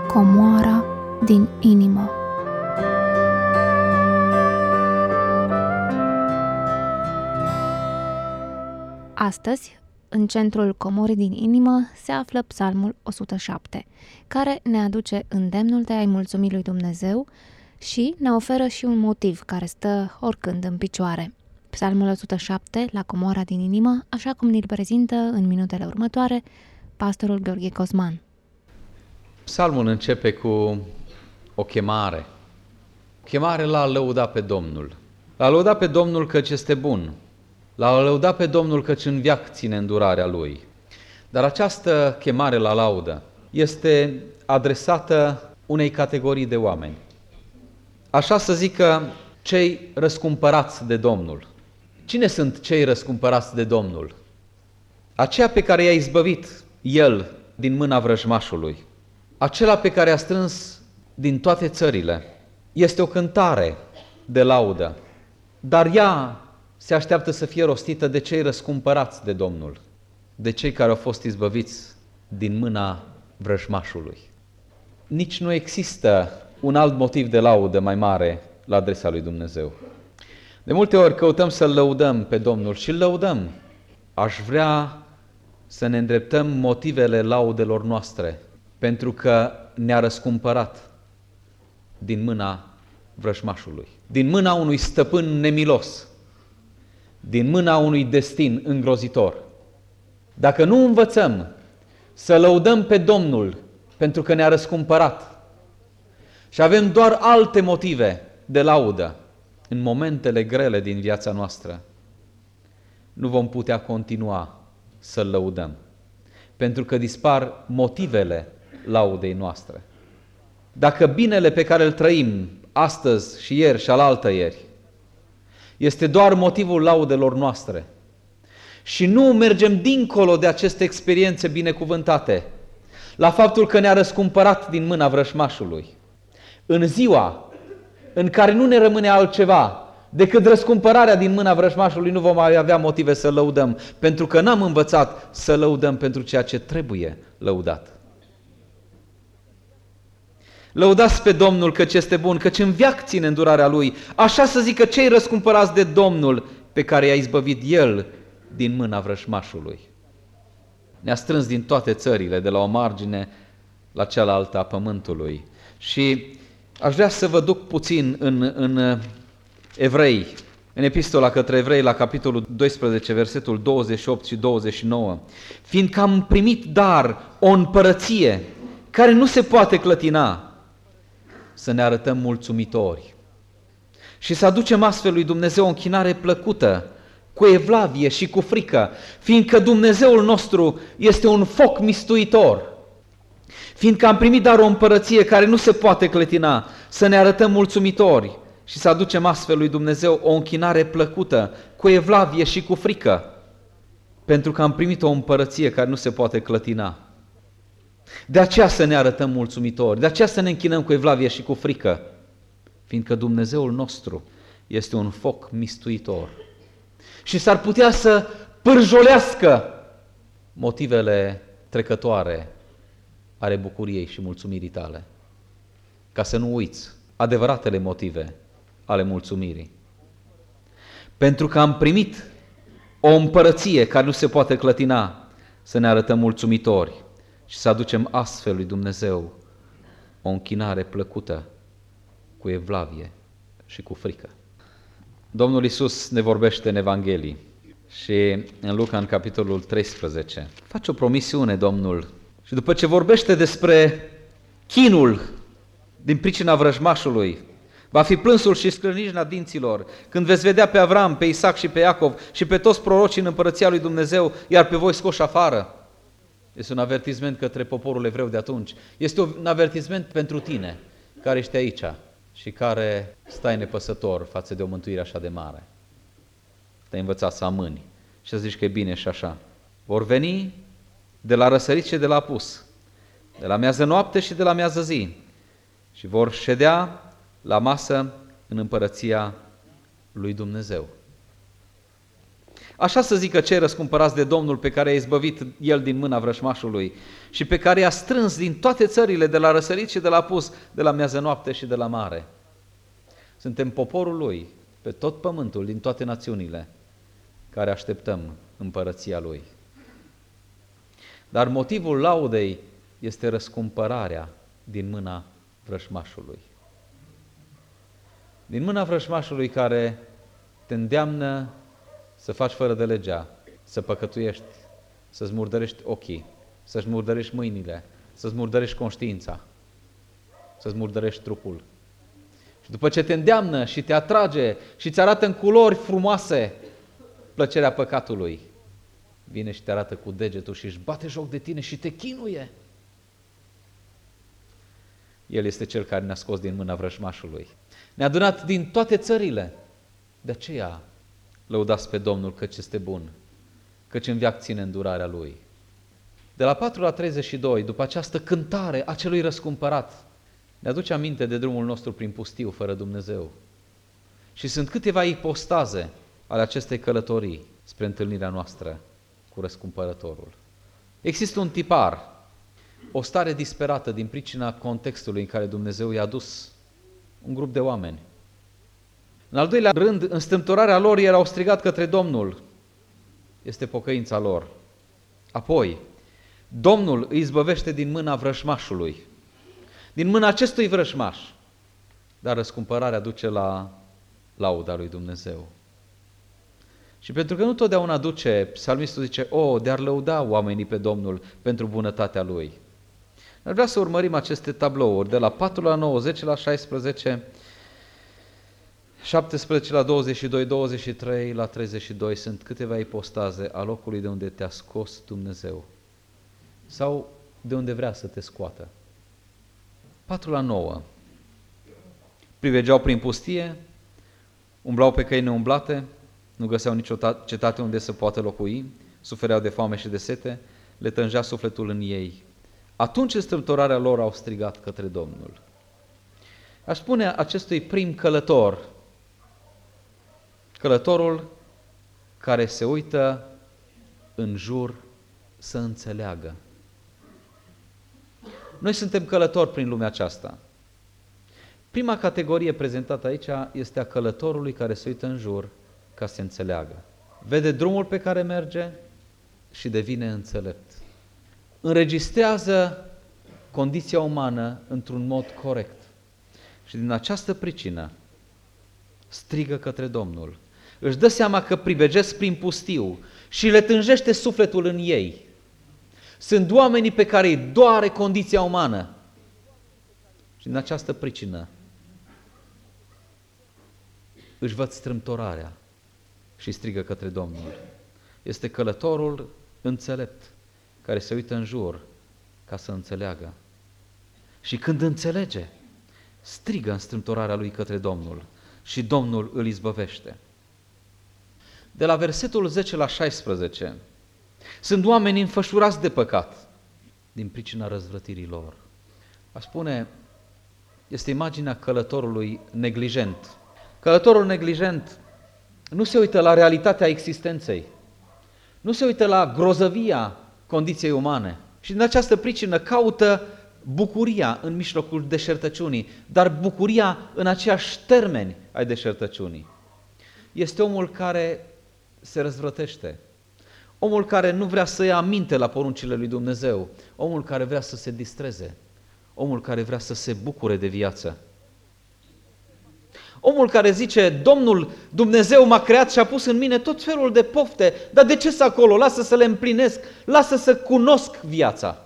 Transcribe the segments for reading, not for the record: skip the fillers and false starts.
Comoara din inimă. Astăzi, în centrul comorii din inimă, se află Psalmul 107, care ne aduce îndemnul de a-i mulțumi lui Dumnezeu și ne oferă și un motiv care stă oricând în picioare. Psalmul 107, la comoara din inimă, așa cum ni-l prezintă în minutele următoare pastorul Gheorghe Cosman. Psalmul începe cu o chemare. Chemare la a lăuda pe Domnul. La a lăuda pe Domnul căci este bun. La a lăuda pe Domnul căci în veac ține îndurarea Lui. Dar această chemare la laudă este adresată unei categorii de oameni. Așa să zică cei răscumpărați de Domnul. Cine sunt cei răscumpărați de Domnul? Aceia pe care i-a izbăvit El din mâna vrăjmașului. Acela pe care a strâns din toate țările. Este o cântare de laudă, dar ea se așteaptă să fie rostită de cei răscumpărați de Domnul, de cei care au fost izbăviți din mâna vrăjmașului. Nici nu există un alt motiv de laudă mai mare la adresa lui Dumnezeu. De multe ori căutăm să-L lăudăm pe Domnul și îl lăudăm. Aș vrea să ne îndreptăm motivele laudelor noastre, pentru că ne-a răscumpărat din mâna vrăjmașului, din mâna unui stăpân nemilos, din mâna unui destin îngrozitor. Dacă nu învățăm să lăudăm pe Domnul pentru că ne-a răscumpărat și avem doar alte motive de laudă în momentele grele din viața noastră, nu vom putea continua să-L lăudăm, pentru că dispar motivele laudei noastre. Dacă binele pe care îl trăim astăzi și ieri și alaltăieri este doar motivul laudelor noastre și nu mergem dincolo de aceste experiențe binecuvântate, la faptul că ne-a răscumpărat din mâna vrăjmașului, în ziua în care nu ne rămâne altceva decât răscumpărarea din mâna vrăjmașului, nu vom mai avea motive să lăudăm, pentru că n-am învățat să lăudăm pentru ceea ce trebuie lăudat. Lăudați pe Domnul căci este bun, căci în veac ține îndurarea Lui, așa să zică cei răscumpărați de Domnul pe care i-a izbăvit El din mâna vrăjmașului. Ne-a strâns din toate țările, de la o margine la cealaltă a pământului. Și aș vrea să vă duc puțin în Evrei, în epistola către Evrei, la capitolul 12, versetul 28 și 29. Fiindcă am primit dar o împărăție care nu se poate clătina, să ne arătăm mulțumitori și să aducem astfel lui Dumnezeu o închinare plăcută, cu evlavie și cu frică, fiindcă Dumnezeul nostru este un foc mistuitor. Fiindcă am primit dar o împărăție care nu se poate clătina, să ne arătăm mulțumitori și să aducem astfel lui Dumnezeu o închinare plăcută, cu evlavie și cu frică, pentru că am primit o împărăție care nu se poate clătina. De aceea să ne arătăm mulțumitori, de aceea să ne închinăm cu evlavie și cu frică, fiindcă Dumnezeul nostru este un foc mistuitor. Și s-ar putea să pârjolească motivele trecătoare ale bucuriei și mulțumirii tale, ca să nu uiți adevăratele motive ale mulțumirii. Pentru că am primit o împărăție care nu se poate clătina, să ne arătăm mulțumitori și să aducem astfel lui Dumnezeu o închinare plăcută, cu evlavie și cu frică. Domnul Iisus ne vorbește în Evanghelii și în Luca, în capitolul 13, face o promisiune Domnul și după ce vorbește despre chinul din pricina vrăjmașului, va fi plânsul și scrâșnirea dinților când veți vedea pe Avram, pe Isaac și pe Iacov și pe toți prorocii în împărăția lui Dumnezeu, iar pe voi scoși afară. Este un avertisment către poporul evreu de atunci. Este un avertisment pentru tine, care ești aici și care stai nepăsător față de o mântuire așa de mare. Te-ai învățat să amâni și să zici că e bine și așa. Vor veni de la răsărit și de la apus, de la miază noapte și de la miază zi și vor ședea la masă în împărăția lui Dumnezeu. Așa să zică cei răscumpărați de Domnul pe care i-a izbăvit El din mâna vrăjmașului și pe care i-a strâns din toate țările, de la răsărit și de la apus, de la miază noapte și de la mare. Suntem poporul Lui, pe tot pământul, din toate națiunile, care așteptăm împărăția Lui. Dar motivul laudei este răscumpărarea din mâna vrăjmașului. Din mâna vrăjmașului care te îndeamnă să faci fără de legea, să păcătuiești, să-ți murdărești ochii, să-ți murdărești mâinile, să-ți murdărești conștiința, să-ți murdărești trupul. Și după ce te îndeamnă și te atrage și îți arată în culori frumoase plăcerea păcatului, vine și te arată cu degetul și își bate joc de tine și te chinuie. El este Cel care ne-a scos din mâna vrăjmașului. Ne-a adunat din toate țările. De aceea lăudați pe Domnul căci este bun, căci în veac ține îndurarea Lui. De la 4 la 32, după această cântare a celui răscumpărat, ne aduce aminte de drumul nostru prin pustiu, fără Dumnezeu. Și sunt câteva ipostaze ale acestei călătorii spre întâlnirea noastră cu răscumpărătorul. Există un tipar, o stare disperată din pricina contextului în care Dumnezeu i-a dus un grup de oameni. În al doilea rând, în strâmtorarea lor, ei au strigat către Domnul. Este pocăința lor. Apoi, Domnul îi izbăvește din mâna vrăjmașului, din mâna acestui vrăjmaș, dar răscumpărarea duce la lauda lui Dumnezeu. Și pentru că nu totdeauna duce, psalmistul zice, de-ar lăuda oamenii pe Domnul pentru bunătatea Lui. Ar vrea să urmărim aceste tablouri, de la 4 la 9, 10 la 16, 17 la 22, 23 la 32, sunt câteva ipostaze a locului de unde te-a scos Dumnezeu sau de unde vrea să te scoată. 4 la 9. Privegeau prin pustie, umblau pe căi neumblate, nu găseau nicio cetate unde să poată locui, sufereau de foame și de sete, le tângea sufletul în ei. Atunci în strâmtorarea lor au strigat către Domnul. Aș spune acestui prim călător, călătorul care se uită în jur să înțeleagă. Noi suntem călători prin lumea aceasta. Prima categorie prezentată aici este a călătorului care se uită în jur ca să se înțeleagă. Vede drumul pe care merge și devine înțelept. Înregistrează condiția umană într-un mod corect. Și din această pricină strigă către Domnul. Își dă seama că pribegesc prin pustiu și le tânjește sufletul în ei. Sunt oamenii pe care îi doare condiția umană. Și din această pricină își văd strâmtorarea și strigă către Domnul. Este călătorul înțelept care se uită în jur ca să înțeleagă. Și când înțelege, strigă în strâmtorarea lui către Domnul și Domnul îl izbăvește. De la versetul 10 la 16, sunt oameni înfășurați de păcat din pricina răzvrătirii lor. A spune, este imaginea călătorului neglijent. Călătorul neglijent nu se uită la realitatea existenței, nu se uită la grozăvia condiției umane și din această pricină caută bucuria în mijlocul deșertăciunii, dar bucuria în aceiași termeni ai deșertăciunii. Este omul care se răzvrătește, omul care nu vrea să ia aminte la poruncile lui Dumnezeu, omul care vrea să se distreze, omul care vrea să se bucure de viață. Omul care zice, Domnul Dumnezeu m-a creat și a pus în mine tot felul de pofte, dar de ce să acolo? Lasă să le împlinesc, lasă să cunosc viața.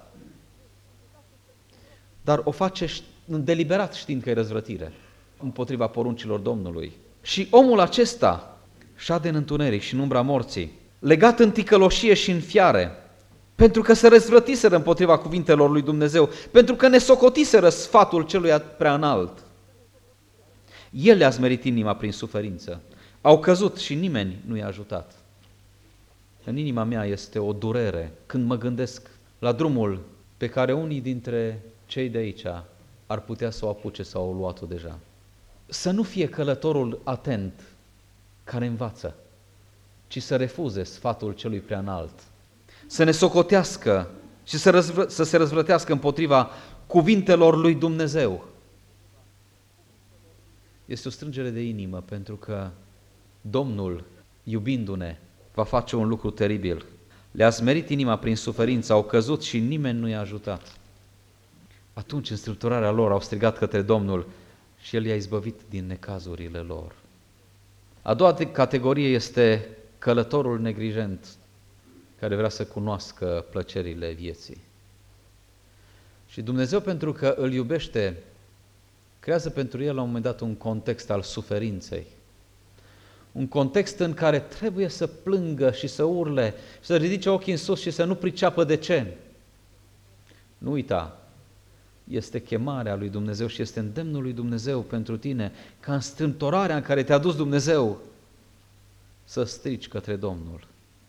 Dar o face deliberat știind că e răzvrătire împotriva poruncilor Domnului. Și omul acesta șade în întuneric și în umbra morții, legat în ticăloșie și în fiare, pentru că se răzvrătiseră împotriva cuvintelor lui Dumnezeu, pentru că ne socotiseră sfatul celui prea înalt. El le-a smerit inima prin suferință. Au căzut și nimeni nu i-a ajutat. În inima mea este o durere când mă gândesc la drumul pe care unii dintre cei de aici ar putea să o apuce sau au luat-o deja. Să nu fie călătorul atent care învață, ci să refuze sfatul celui prea înalt, să ne socotească și să se răzvrătească împotriva cuvintelor lui Dumnezeu. Este o strângere de inimă, pentru că Domnul, iubindu-ne, va face un lucru teribil. Le-a smerit inima prin suferință, au căzut și nimeni nu i-a ajutat. Atunci, în strâmtorarea lor, au strigat către Domnul și El i-a izbăvit din necazurile lor. A doua categorie este călătorul neglijent, care vrea să cunoască plăcerile vieții. Și Dumnezeu, pentru că îl iubește, creează pentru el la un moment dat un context al suferinței. Un context în care trebuie să plângă și să urle, și să ridice ochii în sus și să nu priceapă de ce. Nu uita, este chemarea lui Dumnezeu și este îndemnul lui Dumnezeu pentru tine, ca în strâmtorarea în care te-a dus Dumnezeu, să strici către Domnul.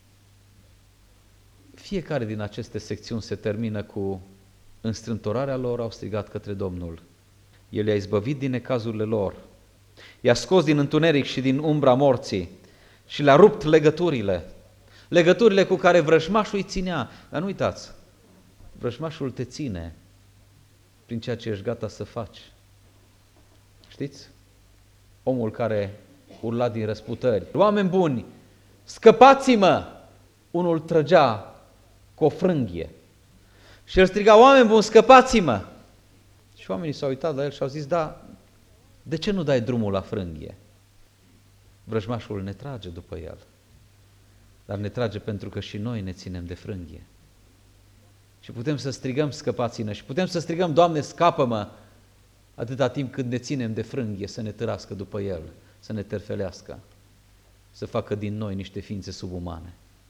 Fiecare din aceste secțiuni se termină cu: în strâmtorarea lor au strigat către Domnul. El i-a izbăvit din necazurile lor, i-a scos din întuneric și din umbra morții și le-a rupt legăturile cu care vrăjmașul îi ținea. Dar nu uitați, vrăjmașul te ține prin ceea ce ești gata să faci. Știți? Omul care urla din răsputări: oameni buni, scăpați-mă! Unul trăgea cu o frânghie și el striga: oameni buni, scăpați-mă! Și oamenii s-au uitat la el și au zis: da, de ce nu dai drumul la frânghie? Vrăjmașul ne trage după el, dar ne trage pentru că și noi ne ținem de frânghie. Și putem să strigăm: scăpați-ne! Și putem să strigăm: Doamne, scapă-mă! Atâta timp cât ne ținem de frânghie să ne târască după el, să ne terfelească, să facă din noi niște ființe subumane.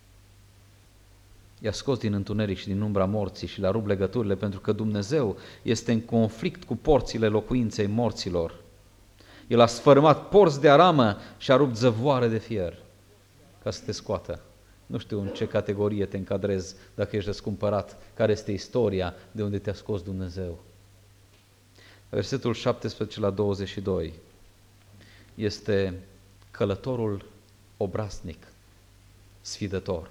I-a scos din întuneric și din umbra morții și le-a rupt legăturile, pentru că Dumnezeu este în conflict cu porțile locuinței morților. El a sfărâmat porți de aramă și a rupt zăvoare de fier ca să te scoată. Nu știu în ce categorie te încadrezi, dacă ești răscumpărat, care este istoria de unde te-a scos Dumnezeu. Versetul 17 la 22 este călătorul obraznic, sfidător.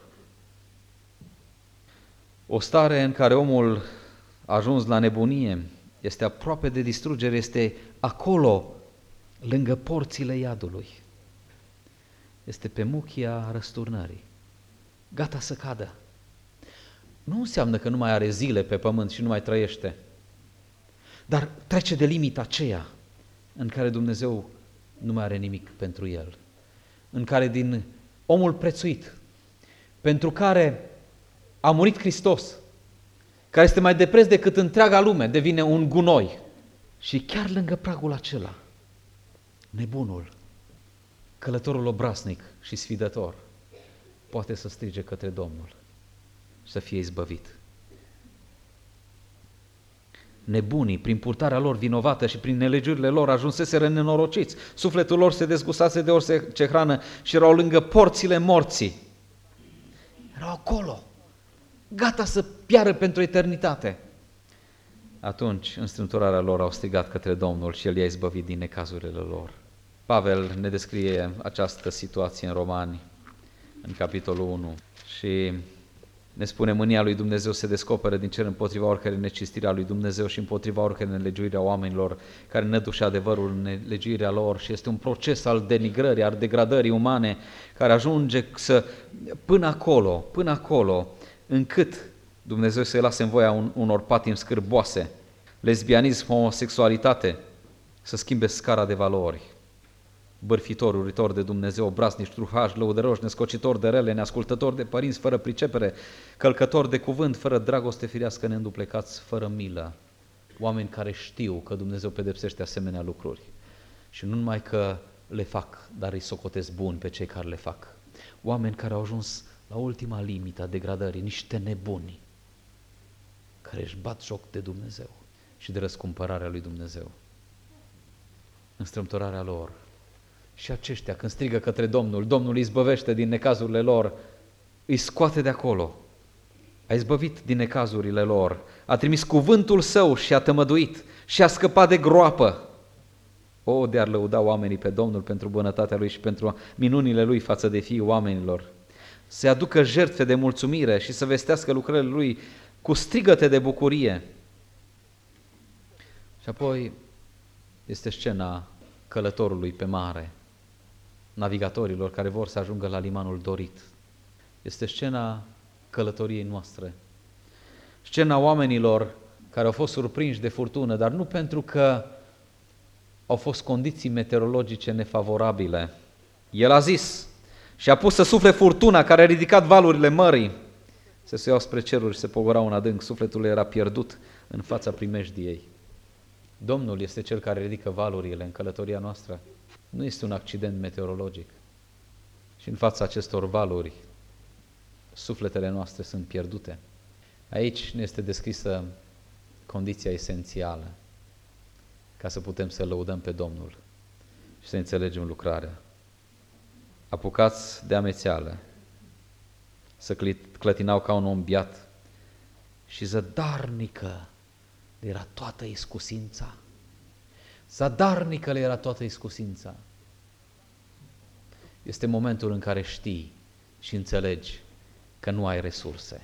O stare în care omul a ajuns la nebunie, este aproape de distrugere, este acolo, lângă porțile iadului. Este pe muchia răsturnării, gata să cadă. Nu înseamnă că nu mai are zile pe pământ și nu mai trăiește, dar trece de limita aceea în care Dumnezeu nu mai are nimic pentru el, în care din omul prețuit, pentru care a murit Hristos, care este mai de preț decât întreaga lume, devine un gunoi. Și chiar lângă pragul acela, nebunul, călătorul obraznic și sfidător, poate să strige către Domnul și să fie izbăvit. Nebunii, prin purtarea lor vinovată și prin nelegiurile lor, ajunseseră nenorociți. Sufletul lor se dezgustase de orice hrană și erau lângă porțile morții. Erau acolo, gata să piară pentru eternitate. Atunci, în strâmtorarea lor, au strigat către Domnul și El i-a izbăvit din necazurile lor. Pavel ne descrie această situație în Romani, în capitolul 1, și ne spune: mânia lui Dumnezeu se descoperă din cer împotriva oricărei necistiri a lui Dumnezeu și împotriva oricărei nelegiuiri a oamenilor care nădușe adevărul în nelegiuirea lor, și este un proces al denigrării, al degradării umane, care ajunge până acolo, încât Dumnezeu să-i lase în voia unor patimi scârboase, lesbianism, homosexualitate, să schimbe scara de valori. Bârfitori, uritori de Dumnezeu, obraznici, truhași, lăudăroși, nescocitori de rele, neascultători de părinți, fără pricepere, călcători de cuvânt, fără dragoste firească, neînduplecați, fără milă. Oameni care știu că Dumnezeu pedepsește asemenea lucruri. Și nu numai că le fac, dar îi socotesc buni pe cei care le fac. Oameni care au ajuns la ultima limită a degradării, niște nebuni care își bat joc de Dumnezeu și de răscumpărarea lui Dumnezeu. În strâmtorarea lor, și aceștia, când strigă către Domnul, Domnul îi izbăvește din necazurile lor, îi scoate de acolo. A izbăvit din necazurile lor, a trimis cuvântul Său și a tămăduit și a scăpat de groapă. O, de-ar lăuda oamenii pe Domnul pentru bunătatea Lui și pentru minunile Lui față de fiii oamenilor. Să aducă jertfe de mulțumire și să vestească lucrările Lui cu strigăte de bucurie. Și apoi este scena călătorului pe mare, navigatorilor care vor să ajungă la limanul dorit. Este scena călătoriei noastre. Scena oamenilor care au fost surprinși de furtună, dar nu pentru că au fost condiții meteorologice nefavorabile. El a zis și a pus să sufle furtuna care a ridicat valurile mării. Se suiau spre ceruri și se pogorau în adânc, sufletul era pierdut în fața primejdiei. Domnul este Cel care ridică valurile în călătoria noastră. Nu este un accident meteorologic. Și în fața acestor valuri, sufletele noastre sunt pierdute. Aici ne este descrisă condiția esențială ca să putem să lăudăm pe Domnul și să înțelegem lucrarea. Apucați de amețeală, să clătinau ca un om biat și zădarnică le era toată iscusința. Zadarnică le era toată iscusința. Este momentul în care știi și înțelegi că nu ai resurse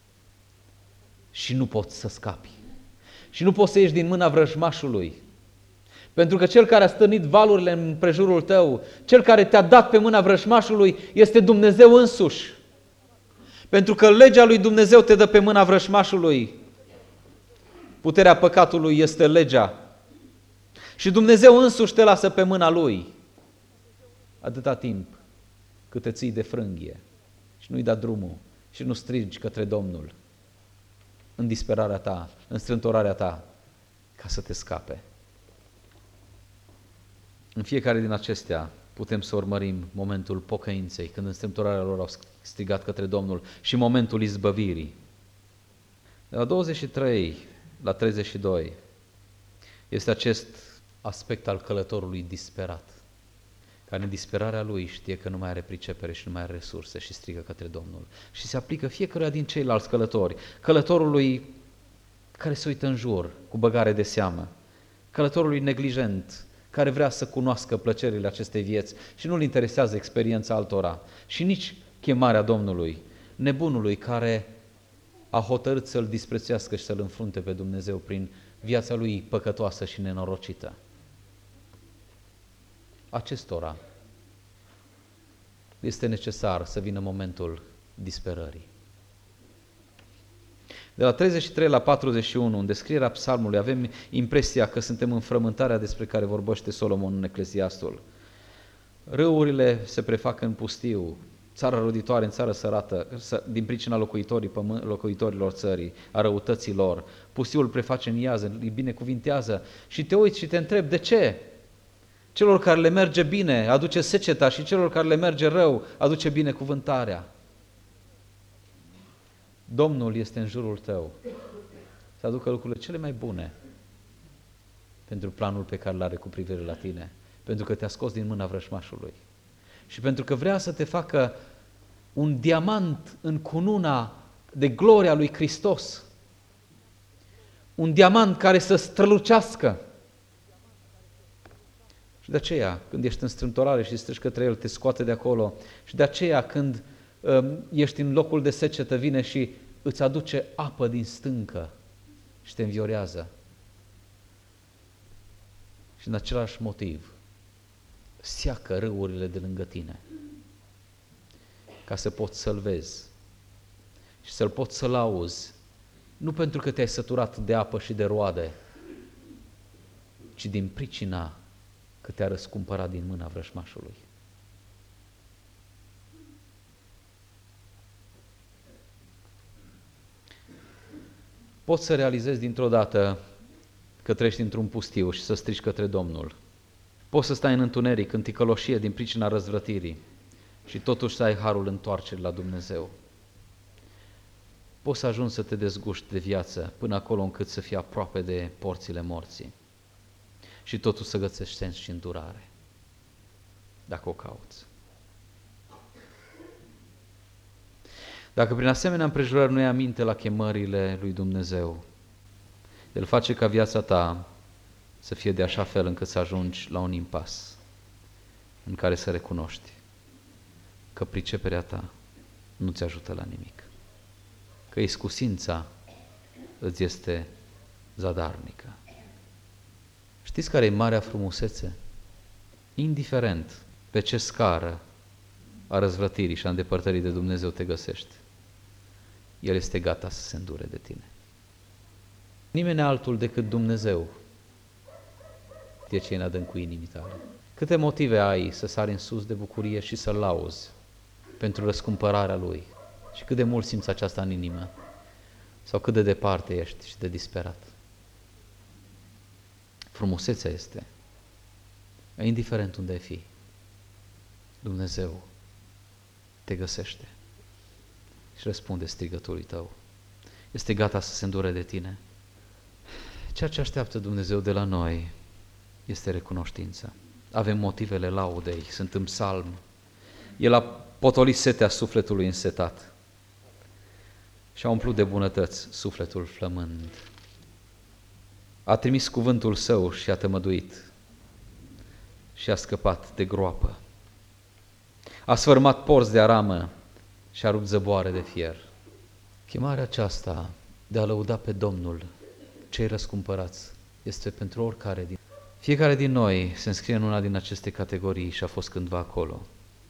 și nu poți să scapi și nu poți să ieși din mâna vrăjmașului. Pentru că cel care a stârnit valurile în prejurul tău, cel care te-a dat pe mâna vrăjmașului, este Dumnezeu însuși. Pentru că legea lui Dumnezeu te dă pe mâna vrăjmașului. Puterea păcatului este legea. Și Dumnezeu însuși te lasă pe mâna Lui atâta timp cât te ții de frânghie și nu-i da drumul și nu strigi către Domnul în disperarea ta, în strântorarea ta, ca să te scape. În fiecare din acestea putem să urmărim momentul pocăinței, când în strâmtorarea lor au strigat către Domnul, și momentul izbăvirii. De la 23 la 32 este acest aspect al călătorului disperat, care în disperarea lui știe că nu mai are pricepere și nu mai are resurse și strigă către Domnul. Și se aplică fiecăruia din ceilalți călători, călătorului care se uită în jur cu băgare de seamă, călătorului neglijent, care vrea să cunoască plăcerile acestei vieți și nu-l interesează experiența altora și nici chemarea Domnului, nebunului care a hotărât să-L disprețuiască și să-L înfrunte pe Dumnezeu prin viața lui păcătoasă și nenorocită. Acestora este necesar să vină momentul disperării. De la 33 la 41, în descrierea psalmului, avem impresia că suntem în frământarea despre care vorbește Solomon în Eclesiastul. Râurile se prefac în pustiu, țara roditoare în țară sărată, din pricina locuitorilor țării, a răutății lor. Pustiul preface în iază, îi binecuvintează și te uiți și te întrebi, de ce? Celor care le merge bine aduce seceta și celor care le merge rău aduce binecuvântarea. Domnul este în jurul tău să aducă lucrurile cele mai bune pentru planul pe care îl are cu privire la tine, pentru că te-a scos din mâna vrăjmașului și pentru că vrea să te facă un diamant în cununa de gloria lui Hristos, un diamant care să strălucească. Și de aceea, când ești în strâmtorare și strigi către El, te scoate de acolo. Și de aceea, când ești în locul de secetă, vine și îți aduce apă din stâncă și te înviorează. Și în același motiv, seacă râurile de lângă tine, ca să poți să-L vezi și să-L poți să-L auzi, nu pentru că te-ai săturat de apă și de roade, ci din pricina că te-a răscumpărat din mâna vrăjmașului. Poți să realizezi dintr-o dată că treci într-un pustiu și să strigi către Domnul. Poți să stai în întuneric, în ticăloșie din pricina răzvrătirii și totuși să ai harul întoarcerii la Dumnezeu. Poți să ajungi să te dezguști de viață până acolo încât să fii aproape de porțile morții și totuși să găsești sens și îndurare, dacă o cauți. Dacă prin asemenea împrejurări nu iei aminte la chemările lui Dumnezeu, El face ca viața ta să fie de așa fel încât să ajungi la un impas în care să recunoști că priceperea ta nu ți ajută la nimic, că iscusința îți este zadarnică. Știți care e marea frumusețe? Indiferent pe ce scară a răzvrătirii și a îndepărtării de Dumnezeu te găsești, El este gata să se îndure de tine. Nimeni altul decât Dumnezeu e ce în adâncul inimii tale. Câte motive ai să sari în sus de bucurie și să-L lauzi pentru răscumpărarea Lui și cât de mult simți aceasta în inimă sau cât de departe ești și de disperat. Frumusețea este, indiferent unde ai fi, Dumnezeu te găsește și răspunde strigătului tău. Este gata să se îndure de tine. Ceea ce așteaptă Dumnezeu de la noi este recunoștința. Avem motivele laudei, sunt în psalm. El a potolit setea sufletului însetat și a umplut de bunătăți sufletul flămând. A trimis cuvântul său și a tămăduit și a scăpat de groapă. A sfărmat porți de aramă și a rupt zăboare de fier. Chemarea aceasta de a lăuda pe Domnul, cei răscumpărați, este pentru oricare din... Fiecare din noi se înscrie în una din aceste categorii și a fost cândva acolo.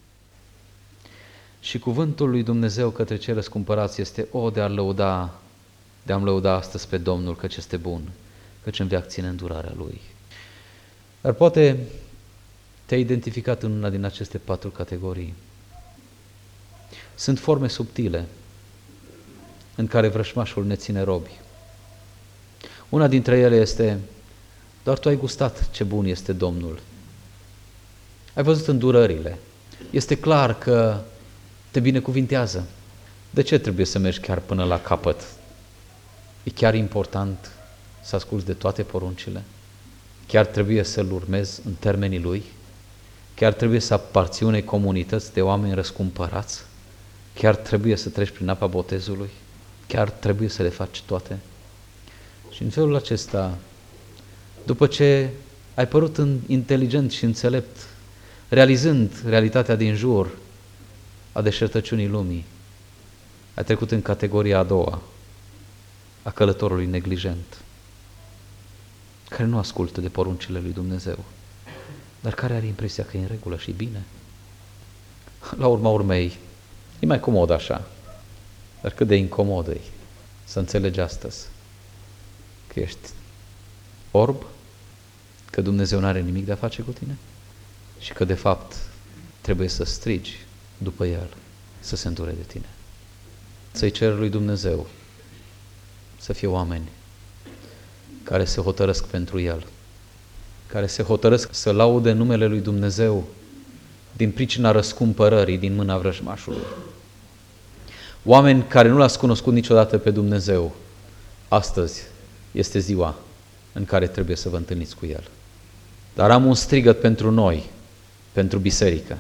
Și cuvântul lui Dumnezeu către cei răscumpărați este de a-L lăuda, de a-mi lăuda astăzi pe Domnul, căci este bun, căci în veac ține îndurarea Lui. Dar poate te-ai identificat în una din aceste 4 categorii. Sunt forme subtile în care vrășmașul ne ține robi. Una dintre ele este: doar tu ai gustat ce bun este Domnul. Ai văzut îndurările. Este clar că te binecuvintează. De ce trebuie să mergi chiar până la capăt? E chiar important să asculți de toate poruncile? Chiar trebuie să-L urmezi în termenii Lui? Chiar trebuie să aparții unei comunități de oameni răscumpărați? Chiar trebuie să treci prin apa botezului? Chiar trebuie să le faci toate? Și în felul acesta, după ce ai părut inteligent și înțelept, realizând realitatea din jur a deșertăciunii lumii, ai trecut în categoria a doua, a călătorului neglijent, care nu ascultă de poruncile lui Dumnezeu, dar care are impresia că e în regulă și bine. La urma urmei, e mai comod așa, dar cât de incomod e să înțelegi astăzi că ești orb, că Dumnezeu nu are nimic de a face cu tine și că de fapt trebuie să strigi după El să se îndure de tine. Să-i cer lui Dumnezeu să fie oameni care se hotărăsc pentru El, care se hotărăsc să laude numele lui Dumnezeu din pricina răscumpărării din mâna vrăjmașului. Oameni care nu l-ați cunoscut niciodată pe Dumnezeu, astăzi este ziua în care trebuie să vă întâlniți cu El. Dar am un strigăt pentru noi, pentru biserică.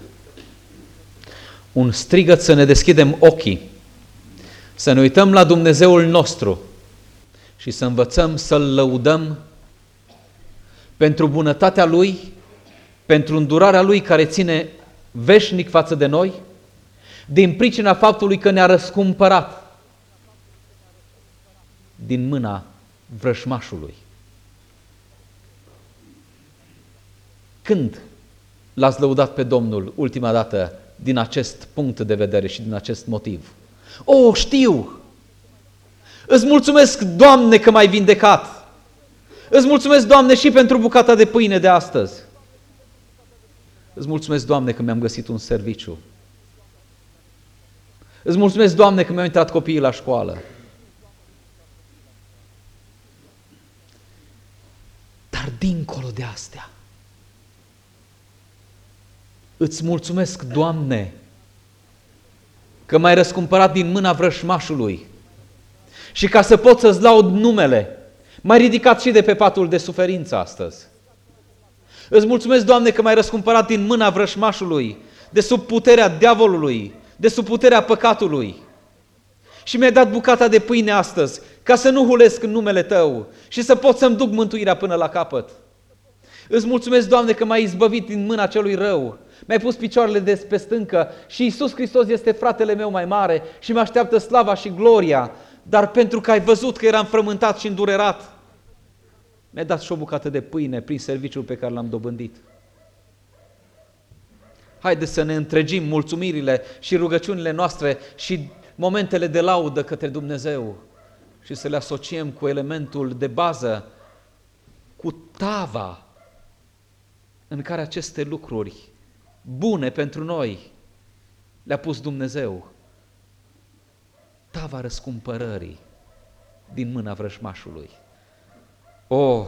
Un strigăt să ne deschidem ochii, să ne uităm la Dumnezeul nostru și să învățăm să-L lăudăm pentru bunătatea Lui, pentru îndurarea Lui care ține veșnic față de noi, din pricina faptului că ne-a răscumpărat din mâna vrășmașului. Când l-ați lăudat pe Domnul ultima dată din acest punct de vedere și din acest motiv? Știu! Îți mulțumesc, Doamne, că m-ai vindecat! Îți mulțumesc, Doamne, și pentru bucata de pâine de astăzi! Îți mulțumesc, Doamne, că mi-am găsit un serviciu! Îți mulțumesc, Doamne, că mi-au intrat copiii la școală! Dar dincolo de astea, îți mulțumesc, Doamne, că m-ai răscumpărat din mâna vrășmașului și ca să pot să-ți laud numele, m-ai ridicat și de pe patul de suferință astăzi. Îți mulțumesc, Doamne, că m-ai răscumpărat din mâna vrășmașului, de sub puterea diavolului, de sub puterea păcatului. Și mi-ai dat bucata de pâine astăzi, ca să nu hulesc în numele Tău și să pot să-mi duc mântuirea până la capăt. Îți mulțumesc, Doamne, că m-ai izbăvit din mâna celui rău. Mi-ai pus picioarele de pe stâncă și Iisus Hristos este fratele meu mai mare și mă așteaptă slava și gloria. Dar pentru că ai văzut că eram frământat și îndurerat, mi-ai dat și o bucată de pâine prin serviciul pe care l-am dobândit. Haideți să ne întregim mulțumirile și rugăciunile noastre și momentele de laudă către Dumnezeu și să le asociem cu elementul de bază, cu tava în care aceste lucruri bune pentru noi le-a pus Dumnezeu. Tava răscumpărării din mâna vrăjmașului. O,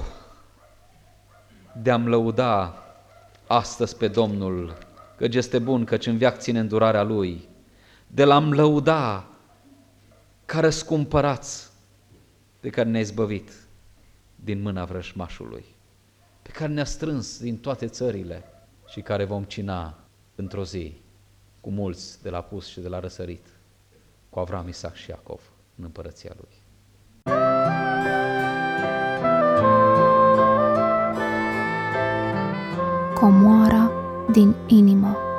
de-am lăuda astăzi pe Domnul, căci este bun, căci în veac ține îndurarea Lui, de l-am lăuda ca răscumpărați de care ne-a izbăvit din mâna vrăjmașului, pe care ne-a strâns din toate țările și care vom cina într-o zi cu mulți de la apus și de la răsărit, cu Avram, Isaac și Iacov în împărăția Lui. Comoara din inimă.